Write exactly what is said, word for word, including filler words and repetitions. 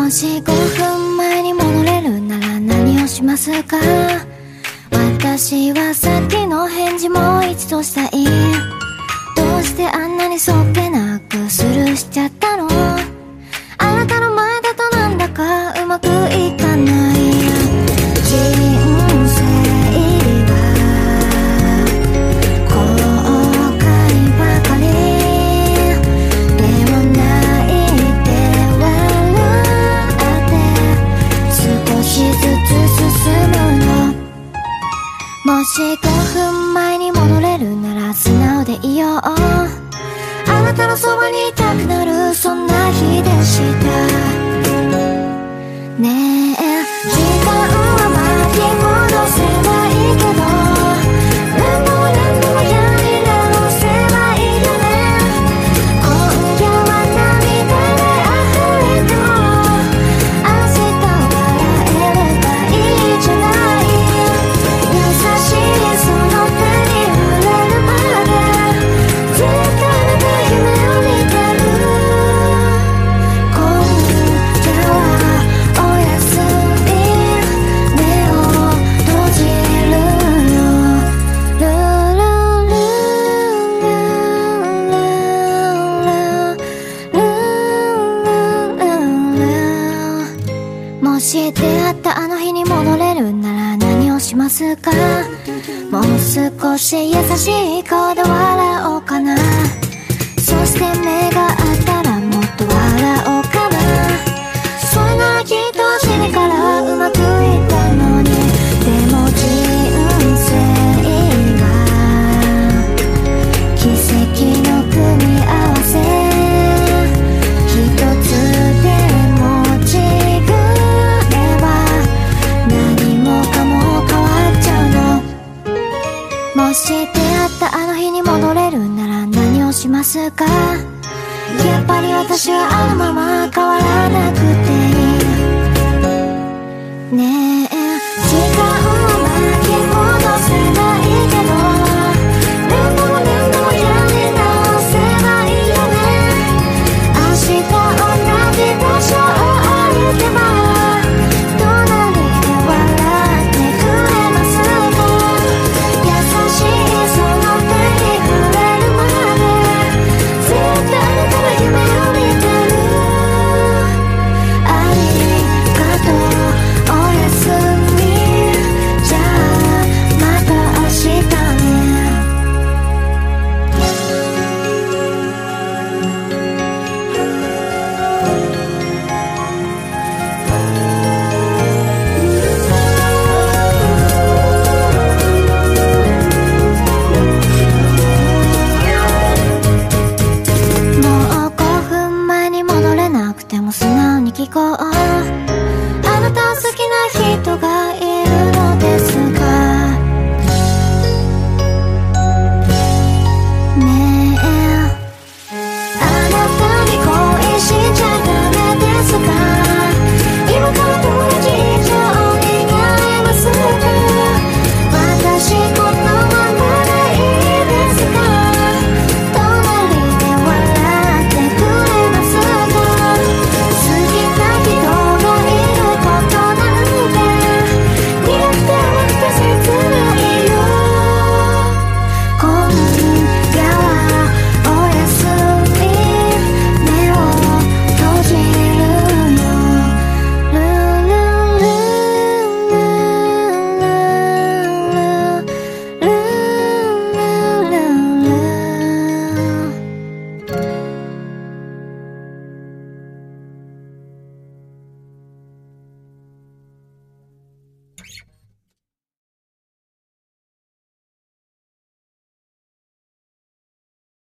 もしごふんまえに戻れるなら何をしますか？私はさっきの返事もう一度したい。どうしてあんなにそっけなくスルーしちゃったの？あなたの前だとなんだかうまくいかない。人生は後悔ばかりでも泣いて笑って少しずつ進むの。もしごふんまえに戻れるなら素直でいよう。あなたのそばにいたくなるそんな日でしたねえ。時間は巻き戻せばいいけど何度も何度もやり直せばいいよね。今夜は涙で溢れても明日を笑えればいいじゃない。優しいその手に触れるまでずっとあなた夢を見てる。今夜はおやすみ目を閉じるよ。ルルルルルルルル。もし出会ったあの日に戻れるなら何をしますか？もう少し優しい顔で笑おうかな。そして目が合ったらもっと笑おうかな。それならきっと初めからうまくいったのに。でも人生が奇跡の組み合わせ。一つでも違えば何もかも変わっちゃうの。もし出会ったあの日に戻れるなら何をしますか？やっぱり私はあのまま変わらなくていいねえ。